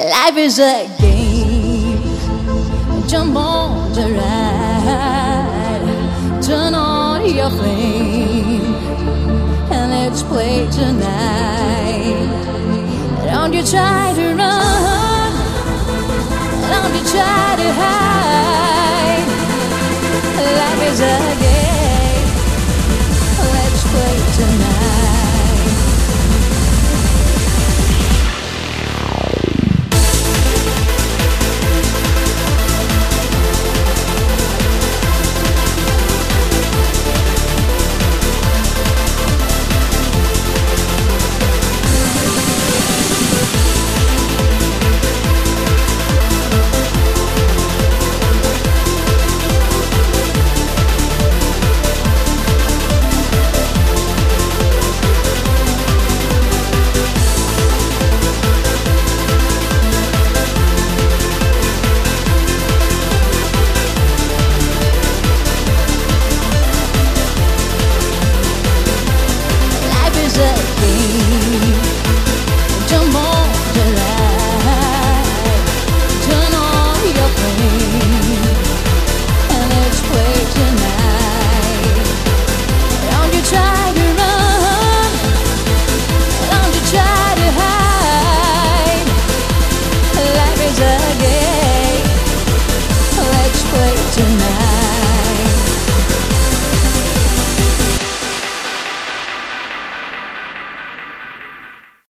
Life is a game. Jump on the ride. Turn on your flame and let's play tonight. Don't you try to run.